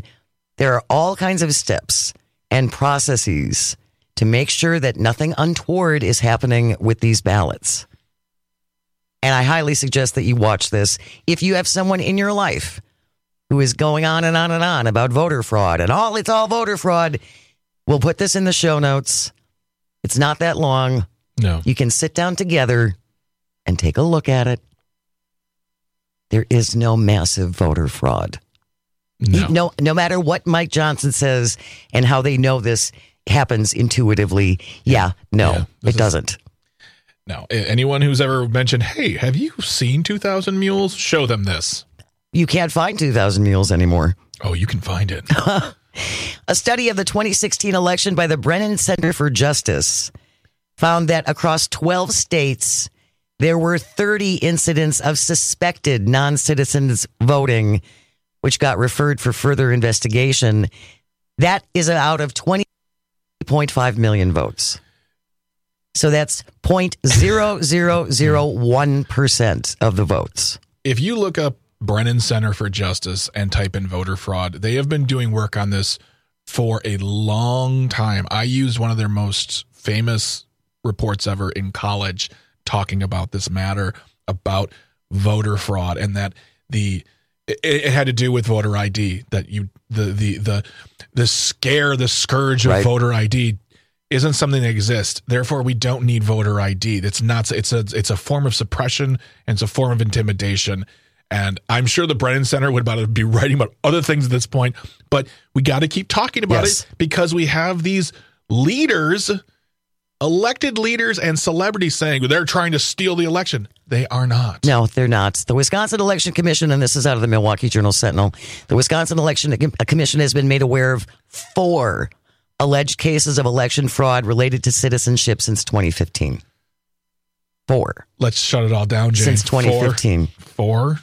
steps and processes to make sure that nothing untoward is happening with these ballots. And I highly suggest that you watch this. If you have someone in your life who is going on and on and on about voter fraud and it's all voter fraud, we'll put this in the show notes. It's not that long. No. You can sit down together and take a look at it. There is no massive voter fraud. No. No matter what Mike Johnson says and how they know this happens intuitively. It doesn't. No. Anyone who's ever mentioned, hey, have you seen 2,000 Mules? Show them this. You can't find 2,000 Mules anymore. Oh, you can find it. A study of the 2016 election by the Brennan Center for Justice found that across 12 states, there were 30 incidents of suspected non-citizens voting, which got referred for further investigation. That is out of 20.5 million votes. So that's 0.0001% of the votes. If you look up Brennan Center for Justice and type in voter fraud, they have been doing work on this for a long time. I used one of their most famous reports ever in college talking about this matter, about voter fraud, and that it had to do with voter ID, that the scourge of voter ID isn't something that exists. Therefore, we don't need voter ID. It's a form of suppression, and it's a form of intimidation. And I'm sure the Brennan Center would be writing about other things at this point, but we got to keep talking about it because we have these leaders, elected leaders and celebrities saying they're trying to steal the election. They are not. No, they're not. The Wisconsin Election Commission, and this is out of the Milwaukee Journal-Sentinel, the Wisconsin Election Commission has been made aware of 4 alleged cases of election fraud related to citizenship since 2015. 4. Let's shut it all down, Jane. Since 2015. 4?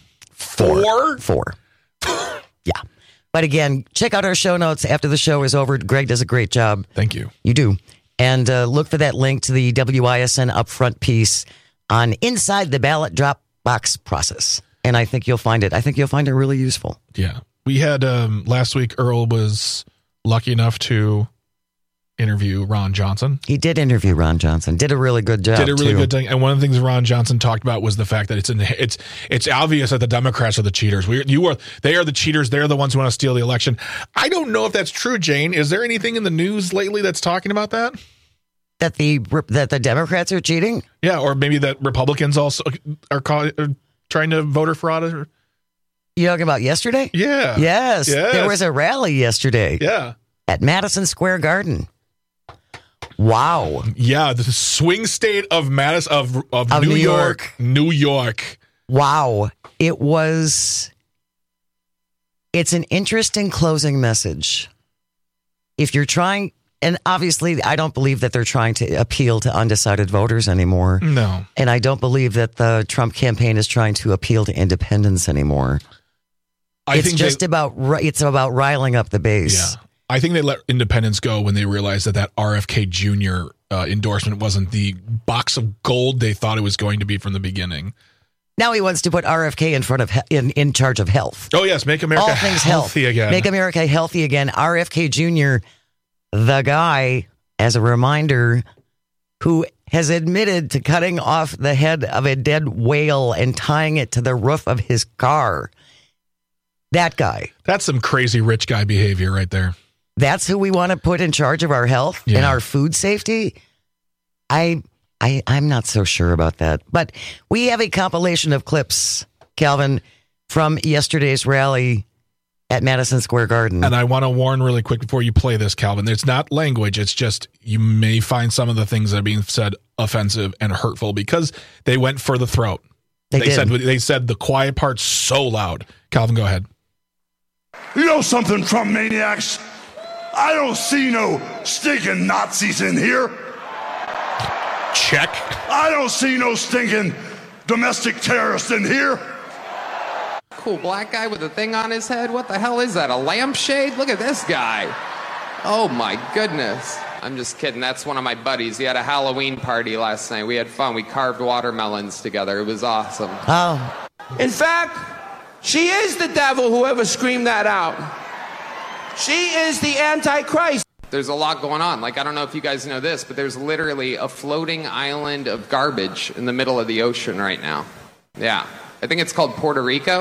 Yeah. But again, check out our show notes after the show is over. Greg does a great job. Thank you. You do. And look for that link to the WISN upfront piece on inside the ballot drop box process. And I think you'll find it. Really useful. Yeah. We had last week, Earl was lucky enough to interview Ron Johnson. He did interview Ron Johnson. Did a really good job. Good thing. And one of the things Ron Johnson talked about was the fact that it's obvious that the Democrats are the cheaters. They are the cheaters. They're the ones who want to steal the election. I don't know if that's true, Jane. Is there anything in the news lately that's talking about that? That the Democrats are cheating? Yeah, or maybe that Republicans also are trying to voter fraud. You talking about yesterday? Yeah. Yes. There was a rally yesterday. Yeah. At Madison Square Garden. Wow. Yeah, the swing state of New York. New York. Wow. It's an interesting closing message. If you're trying, And obviously, I don't believe that they're trying to appeal to undecided voters anymore. No. And I don't believe that the Trump campaign is trying to appeal to independents anymore. It's about riling up the base. Yeah. I think they let independents go when they realized that RFK Jr. Endorsement wasn't the box of gold they thought it was going to be from the beginning. Now he wants to put RFK in front of in charge of health. Oh, yes. Make America All things healthy again. Make America healthy again. RFK Jr., the guy, as a reminder, who has admitted to cutting off the head of a dead whale and tying it to the roof of his car. That guy. That's some crazy rich guy behavior right there. That's who we want to put in charge of our health and our food safety? I'm not so sure about that. But we have a compilation of clips, Calvin, from yesterday's rally at Madison Square Garden. And I want to warn really quick before you play this, Calvin. It's not language. It's just you may find some of the things that are being said offensive and hurtful because they went for the throat. They said the quiet part's so loud. Calvin, go ahead. You know something, Trump maniacs? I don't see no stinking Nazis in here. Check. I don't see no stinking domestic terrorists in here. Cool black guy with a thing on his head. What the hell is that? A lampshade? Look at this guy. Oh my goodness. I'm just kidding. That's one of my buddies. He had a Halloween party last night. We had fun. We carved watermelons together. It was awesome. Oh. In fact, she is the devil, whoever screamed that out. She is the Antichrist. There's a lot going on. Like, I don't know if you guys know this, but there's literally a floating island of garbage in the middle of the ocean right now. Yeah. I think it's called Puerto Rico.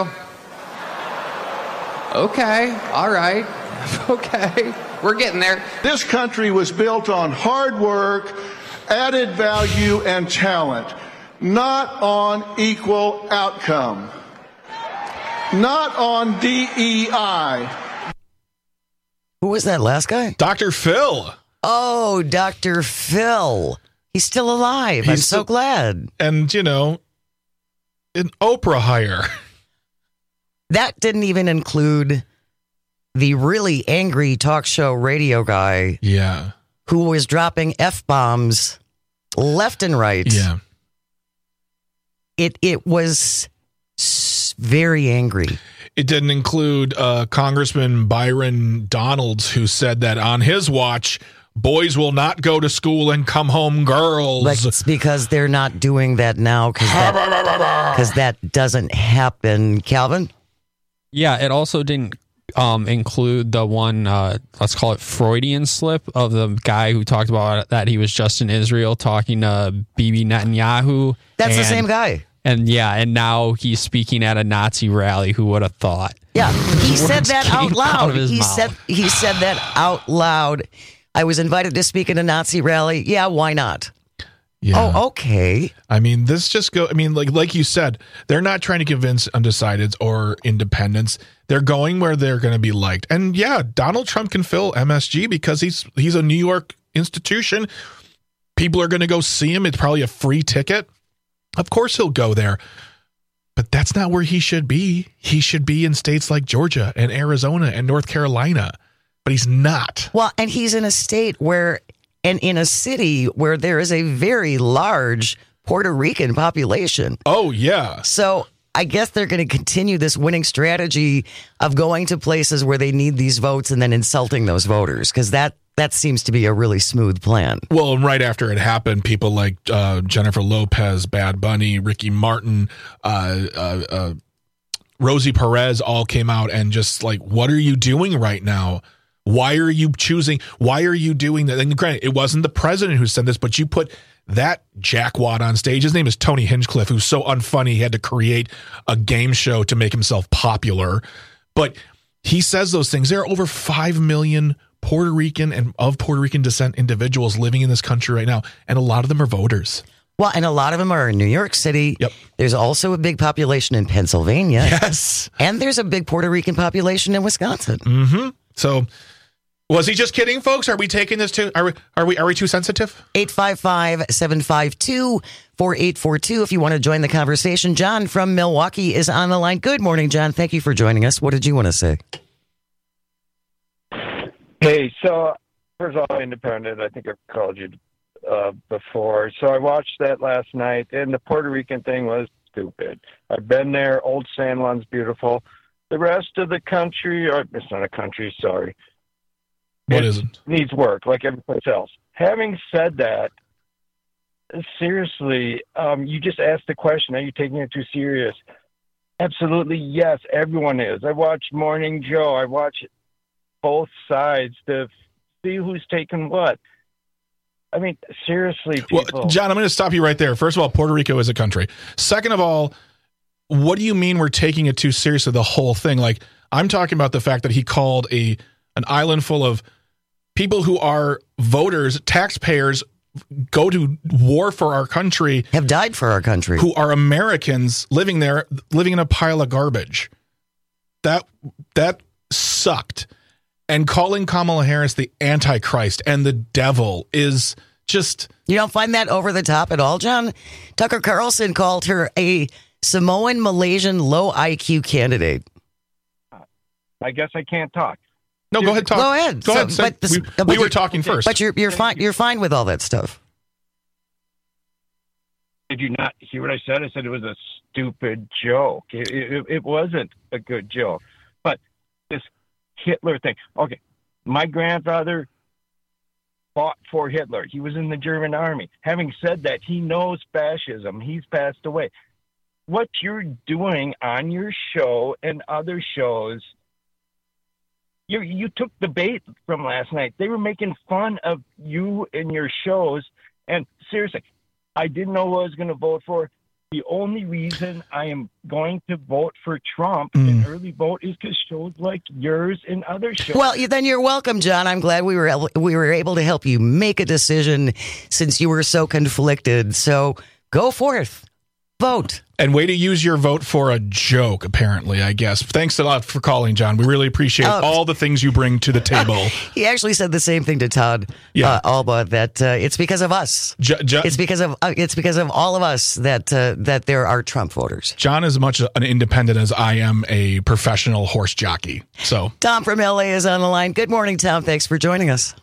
Okay. All right. Okay. We're getting there. This country was built on hard work, added value, and talent, not on equal outcome, not on DEI. Who was that last guy? Dr. Phil. Oh, Dr. Phil. He's still alive. I'm so glad. And, you know, an Oprah hire. That didn't even include the really angry talk show radio guy. Yeah. Who was dropping F-bombs left and right. Yeah. It was very angry. It didn't include Congressman Byron Donalds, who said that on his watch, boys will not go to school and come home girls. Like, it's because they're not doing that now because that doesn't happen. Calvin? Yeah, it also didn't include the one, let's call it Freudian slip of the guy who talked about that he was just in Israel talking to Bibi Netanyahu. That's the same guy. And and now he's speaking at a Nazi rally. Who would have thought? Yeah, he said that out loud. He said that out loud. I was invited to speak at a Nazi rally. Yeah, why not? Yeah. Oh, okay. I mean, like you said, they're not trying to convince undecideds or independents. They're going where they're going to be liked. And yeah, Donald Trump can fill MSG because he's a New York institution. People are going to go see him. It's probably a free ticket. Of course he'll go there. But that's not where he should be. He should be in states like Georgia and Arizona and North Carolina. But he's not. Well, and he's in a state and in a city where there is a very large Puerto Rican population. Oh, yeah. So I guess they're going to continue this winning strategy of going to places where they need these votes and then insulting those voters, because that seems to be a really smooth plan. Well, and right after it happened, people like Jennifer Lopez, Bad Bunny, Ricky Martin, Rosie Perez all came out and just like, what are you doing right now? Why are you doing that? And granted, it wasn't the president who said this, but you put that jackwad on stage. His name is Tony Hinchcliffe, who's so unfunny he had to create a game show to make himself popular. But he says those things. There are over 5 million Puerto Rican and of Puerto Rican descent individuals living in this country right now, and a lot of them are voters. Well, and a lot of them are in New York City. Yep. There's also a big population in Pennsylvania. Yes. And there's a big Puerto Rican population in Wisconsin. Mm-hmm. So was he just kidding, folks? Are we taking this too? Are we too sensitive? 855-752-4842 if you want to join the conversation. John from Milwaukee is on the line. Good morning, John. Thank you for joining us. What did you want to say? Hey, so First of all, Independent. I think I've called you before. So I watched that last night, and the Puerto Rican thing was stupid. I've been there. Old San Juan's beautiful. The rest of the country, or it's not a country, sorry. What is it? Needs work like everything else. Having said that, seriously, you just asked the question, are you taking it too serious? Absolutely, yes, everyone is. I watch Morning Joe. I watch both sides to see who's taking what. I mean, seriously, people. Well, John, I'm going to stop you right there. First of all, Puerto Rico is a country. Second of all, what do you mean we're taking it too seriously, the whole thing? Like, I'm talking about the fact that he called an island full of people who are voters, taxpayers, go to war for our country, have died for our country, who are Americans living there, living in a pile of garbage. That sucked. And calling Kamala Harris the Antichrist and the devil is just... You don't find that over the top at all, John? Tucker Carlson called her a Samoan Malaysian low IQ candidate. I guess I can't talk. No, go ahead. Talk. Go ahead. Go ahead. We were talking first, but you're fine. You're fine with all that stuff. Did you not hear what I said? I said it was a stupid joke. It wasn't a good joke. But this Hitler thing. Okay, my grandfather fought for Hitler. He was in the German army. Having said that, he knows fascism. He's passed away. What you're doing on your show and other shows. You took the bait from last night. They were making fun of you and your shows. And seriously, I didn't know who I was going to vote for. The only reason I am going to vote for Trump, an early vote, is because shows like yours and other shows. Well, then you're welcome, John. I'm glad we were able to help you make a decision since you were so conflicted. So go forth. Vote. And way to use your vote for a joke, apparently, I guess. Thanks a lot for calling, John. We really appreciate all the things you bring to the table. He actually said the same thing to Todd Alba, that it's because of us. It's because of all of us that there are Trump voters. John is as much an independent as I am a professional horse jockey. So Tom from LA is on the line. Good morning, Tom. Thanks for joining us.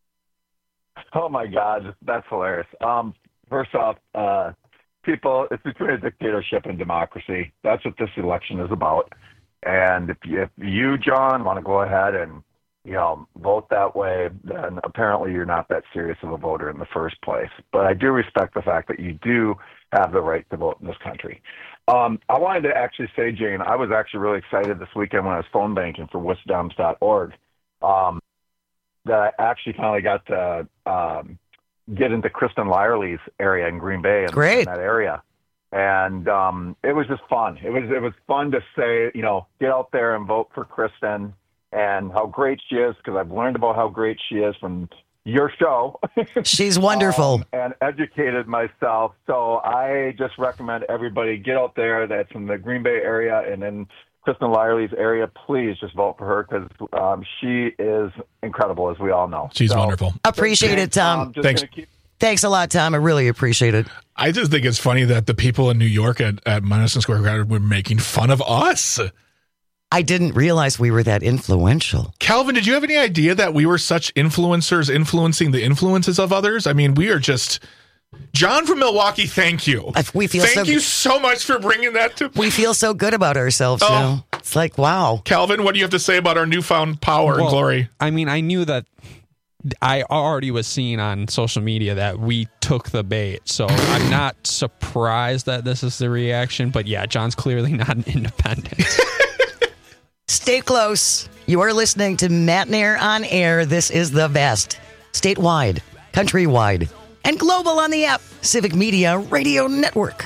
Oh, my God. That's hilarious. First off, people, it's between a dictatorship and democracy. That's what this election is about. And if you, John, want to go ahead and, vote that way, then apparently you're not that serious of a voter in the first place. But I do respect the fact that you do have the right to vote in this country. I wanted to actually say, Jane, I was actually really excited this weekend when I was phone banking for wisdoms.org that I actually finally got to get into Kristen Lyerly's area in Green Bay and in that area. And it was just fun. It was fun to say, get out there and vote for Kristen and how great she is, because I've learned about how great she is from your show. She's wonderful. And educated myself. So I just recommend everybody get out there that's in the Green Bay area and in Kristen Lyerly's area. Please just vote for her, because she is incredible, as we all know. She's wonderful. Appreciate it, Tom. Thanks. Thanks a lot, Tom. I really appreciate it. I just think it's funny that the people in New York at Madison Square Garden were making fun of us. I didn't realize we were that influential. Calvin, did you have any idea that we were such influencers influencing the influences of others? I mean, we are just... John from Milwaukee, thank you. Thank you so much for bringing that to... We feel so good about ourselves now. It's like, wow. Calvin, what do you have to say about our newfound power and glory? I mean, I knew that I already was seeing on social media that we took the bait, so I'm not surprised that this is the reaction. But yeah, John's clearly not an independent. Stay close. You are listening to Matt Nair on air. This is the best. Statewide, countrywide, and global on the app. Civic Media Radio Network.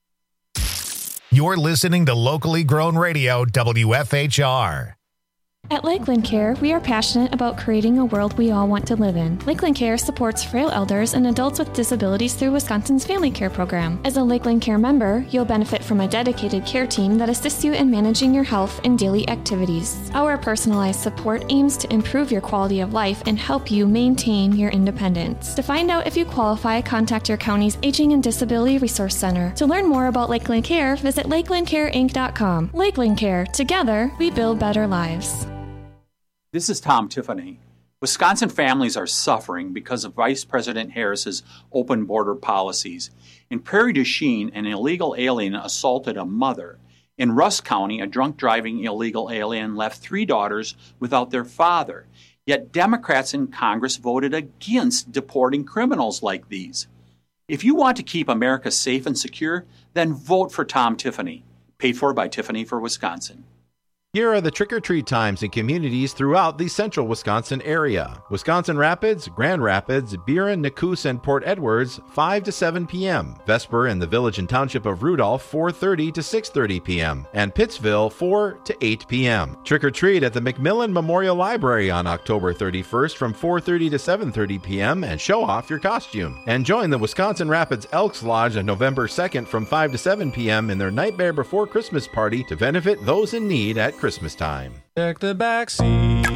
You're listening to locally grown radio, WFHR. At Lakeland Care, we are passionate about creating a world we all want to live in. Lakeland Care supports frail elders and adults with disabilities through Wisconsin's Family Care Program. As a Lakeland Care member, you'll benefit from a dedicated care team that assists you in managing your health and daily activities. Our personalized support aims to improve your quality of life and help you maintain your independence. To find out if you qualify, contact your county's Aging and Disability Resource Center. To learn more about Lakeland Care, visit lakelandcareinc.com. Lakeland Care. Together, we build better lives. This is Tom Tiffany. Wisconsin families are suffering because of Vice President Harris's open border policies. In Prairie du Chien, an illegal alien assaulted a mother. In Rusk County, a drunk driving illegal alien left 3 daughters without their father. Yet Democrats in Congress voted against deporting criminals like these. If you want to keep America safe and secure, then vote for Tom Tiffany. Paid for by Tiffany for Wisconsin. Here are the trick-or-treat times in communities throughout the central Wisconsin area. Wisconsin Rapids, Grand Rapids, Buren, Nacoos, and Port Edwards, 5 to 7 p.m. Vesper and the Village and Township of Rudolph, 4:30 to 6:30 p.m. And Pittsville, 4 to 8 p.m. Trick-or-treat at the McMillan Memorial Library on October 31st from 4:30 to 7:30 p.m. and show off your costume. And join the Wisconsin Rapids Elks Lodge on November 2nd from 5 to 7 p.m. in their Nightmare Before Christmas party to benefit those in need at Christmas time. Check the back seat.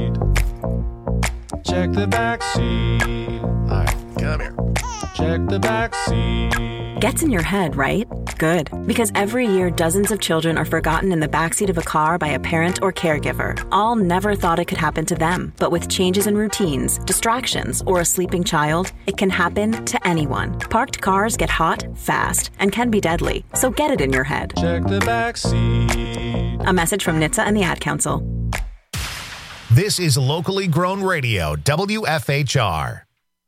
Check the back seat. All right, come here. Check the back seat. Gets in your head, right? Good. Because every year, dozens of children are forgotten in the backseat of a car by a parent or caregiver. All never thought it could happen to them. But with changes in routines, distractions, or a sleeping child, it can happen to anyone. Parked cars get hot, fast, and can be deadly. So get it in your head. Check the back seat. A message from NHTSA and the Ad Council. This is locally grown radio, WFHR.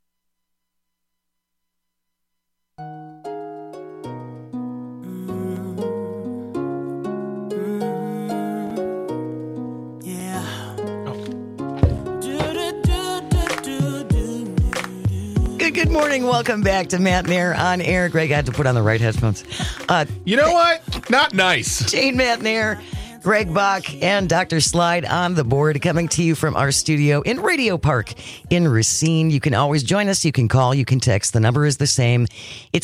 Good morning. Welcome back to Matt and Air on Air. Greg had to put on the right headphones. You know what? Not nice. Jane, Matt and Air, Greg Bach, and Dr. Slide on the board, coming to you from our studio in Radio Park in Racine. You can always join us. You can call. You can text. The number is the same. It's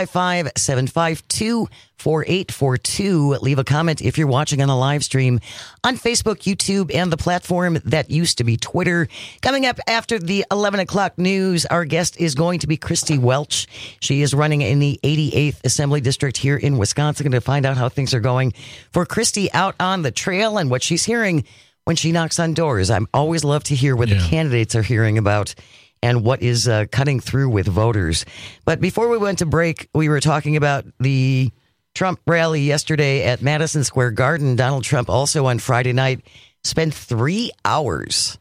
855-752-4842. Leave a comment if you're watching on the live stream on Facebook, YouTube, and the platform that used to be Twitter. Coming up after the 11 o'clock news, our guest is going to be Christy Welch. She is running in the 88th Assembly District here in Wisconsin. Going to find out how things are going for Christy out on the trail and what she's hearing when she knocks on doors. I always love to hear what the candidates are hearing about and what is cutting through with voters. But before we went to break, we were talking about the Trump rally yesterday at Madison Square Garden. Donald Trump also on Friday night spent 3 hours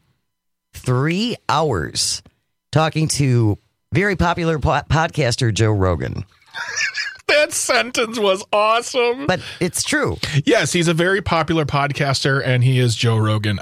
talking to very popular podcaster Joe Rogan. That sentence was awesome. But it's true. Yes, he's a very popular podcaster, and he is Joe Rogan.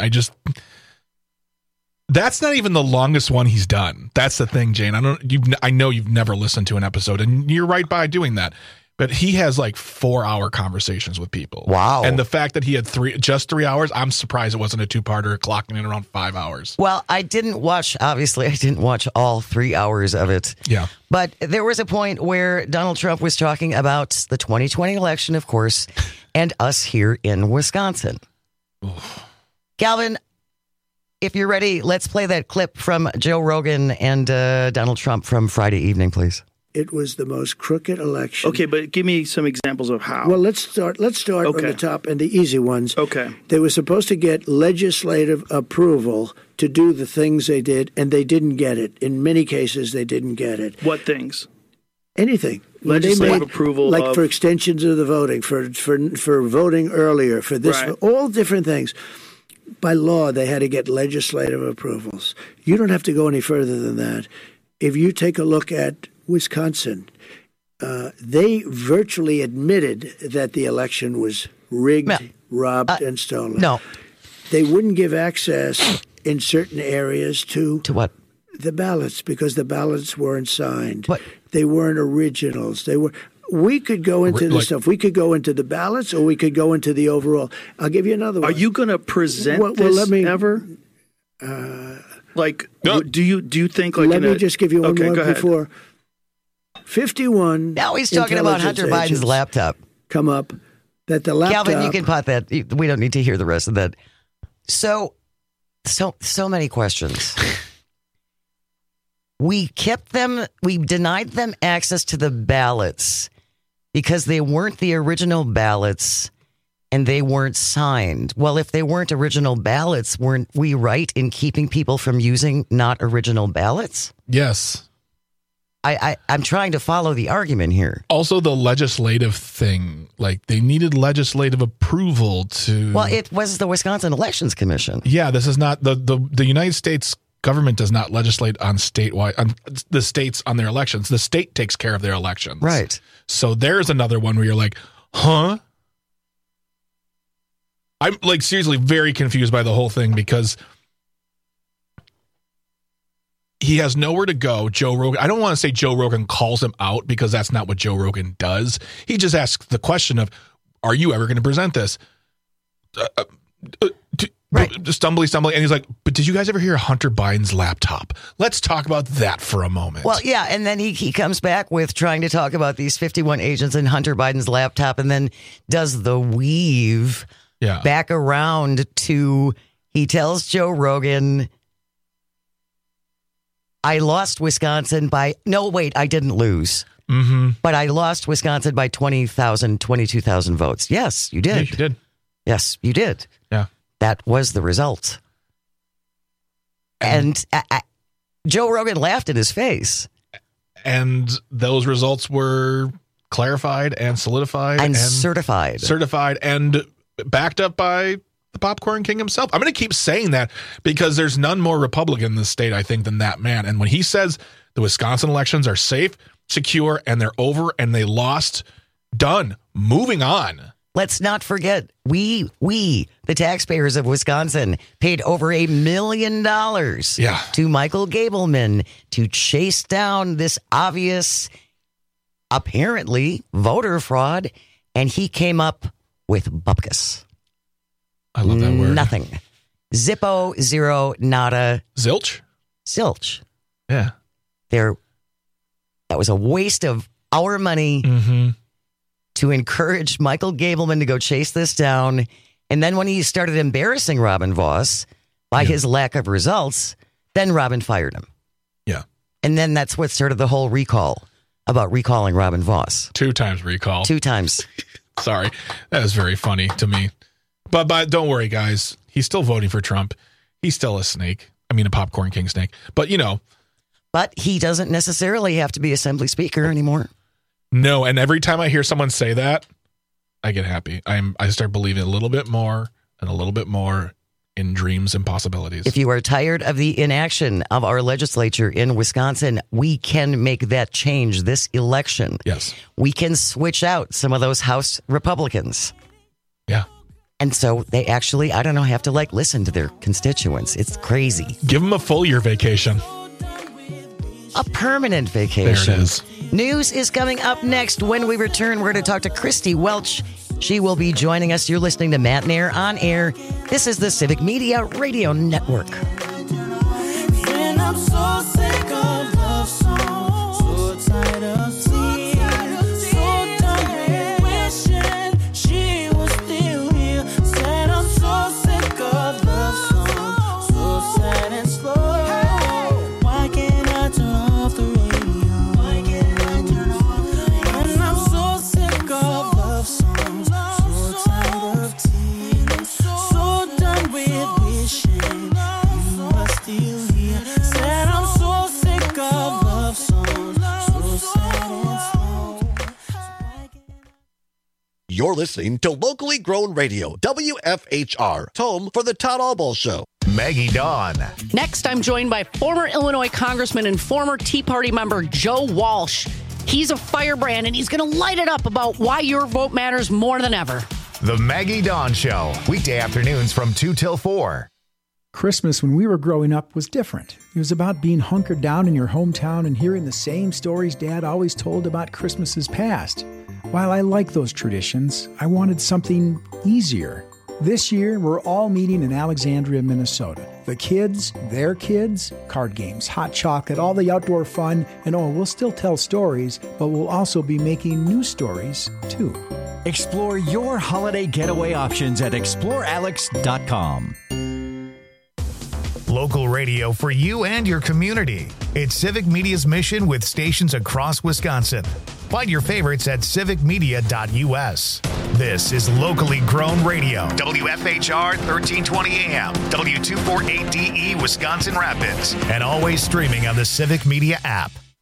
That's not even the longest one he's done. That's the thing, Jane. I know you've never listened to an episode, and you're right by doing that. But he has like 4-hour conversations with people. Wow. And the fact that he had 3 hours, I'm surprised it wasn't a 2-parter clocking in around 5 hours. Well, I didn't watch all 3 hours of it. Yeah. But there was a point where Donald Trump was talking about the 2020 election, of course, and us here in Wisconsin. Oof. Calvin, if you're ready, let's play that clip from Joe Rogan and Donald Trump from Friday evening, please. It was the most crooked election. Okay, but give me some examples of how. Well, let's start on the top and the easy ones. Okay. They were supposed to get legislative approval to do the things they did, and they didn't get it. In many cases, they didn't get it. What things? Anything. Legislative approval like for extensions of the voting, for voting earlier, for this, right. All different things. By law, they had to get legislative approvals. You don't have to go any further than that. If you take a look at Wisconsin, they virtually admitted that the election was rigged, robbed, and stolen. No. They wouldn't give access in certain areas to what? The ballots, because the ballots weren't signed. What? They weren't originals. They were We could go into this stuff. We could go into the ballots, or we could go into the overall. I'll give you another one. Are you going to present this ever? Do you think like? Let me just give you one more before. 51. Now he's talking about Hunter Biden's laptop. Come up that the laptop. Calvin, you can pot that. We don't need to hear the rest of that. So many questions. We denied them access to the ballots because they weren't the original ballots and they weren't signed. Well, if they weren't original ballots, weren't we right in keeping people from using not original ballots? Yes. I'm trying to follow the argument here. Also, the legislative thing, like they needed legislative approval to. Well, it was the Wisconsin Elections Commission. Yeah, this is not the United States government does not legislate on the states on their elections. The state takes care of their elections. Right. So there's another one where you're like, huh? I'm like seriously very confused by the whole thing because he has nowhere to go. Joe Rogan. I don't want to say Joe Rogan calls him out because that's not what Joe Rogan does. He just asks the question of, are you ever going to present this? Right. Stumbly. And he's like, but did you guys ever hear Hunter Biden's laptop? Let's talk about that for a moment. Well, yeah. And then he comes back with trying to talk about these 51 agents in Hunter Biden's laptop and then does the weave back around to, he tells Joe Rogan, I lost Wisconsin by, no, wait, I didn't lose. Mm-hmm. But I lost Wisconsin by 22,000 votes. Yes, you did. Yeah, you did. Yes, you did. Yeah. That was the result. And Joe Rogan laughed in his face. And those results were clarified and solidified. And certified. Certified and backed up by the Popcorn King himself. I'm going to keep saying that because there's none more Republican in the state, I think, than that man. And when he says the Wisconsin elections are safe, secure, and they're over and they lost, done, moving on. Let's not forget, we, the taxpayers of Wisconsin, paid over $1 million to Michael Gableman to chase down this obvious, apparently, voter fraud. And he came up with bupkis. I love that word. Nothing. Zippo, zero, nada. Zilch? Zilch. Yeah. That was a waste of our money to encourage Michael Gableman to go chase this down. And then when he started embarrassing Robin Vos by his lack of results, then Robin fired him. Yeah. And then that's what started the whole recall about recalling Robin Vos. 2 times recall. 2 times. Sorry. That is very funny to me. But don't worry, guys. He's still voting for Trump. He's still a snake. I mean, a Popcorn King snake. But, you know. But he doesn't necessarily have to be Assembly Speaker anymore. No, and every time I hear someone say that, I get happy. I start believing a little bit more and a little bit more in dreams and possibilities. If you are tired of the inaction of our legislature in Wisconsin, we can make that change this election. Yes. We can switch out some of those House Republicans. Yeah. And so they actually, I don't know, have to listen to their constituents. It's crazy. Give them a full year vacation. A permanent vacation. There it is. News is coming up next. When we return, we're going to talk to Christy Welch. She will be joining us. You're listening to Matt Nair on Air. This is the Civic Media Radio Network. And I'm so sick of love songs, so tired of tears, so done with wishing she was still here. Said I'm so sick of love songs, so sad and slow. Why can't I turn off the radio? Why can't I turn off the radio? And I'm so sick of love songs, so tired of tears, so done with wishing you were still here. Said I'm so sick of love songs, so sad and slow. You're listening to locally grown radio, WFHR, home for the Todd Albaugh Show. Maggie Dawn. Next, I'm joined by former Illinois Congressman and former Tea Party member Joe Walsh. He's a firebrand, and he's going to light it up about why your vote matters more than ever. The Maggie Dawn Show, weekday afternoons from 2 till 4. Christmas when we were growing up was different. It was about being hunkered down in your hometown and hearing the same stories Dad always told about Christmases past. While I like those traditions, I wanted something easier. This year, we're all meeting in Alexandria, Minnesota. The kids, their kids, card games, hot chocolate, all the outdoor fun, and we'll still tell stories, but we'll also be making new stories, too. Explore your holiday getaway options at explorealex.com. Local radio for you and your community. It's Civic Media's mission with stations across Wisconsin. Find your favorites at civicmedia.us. This is locally grown radio. WFHR 1320 AM, W248DE Wisconsin Rapids, and always streaming on the Civic Media app.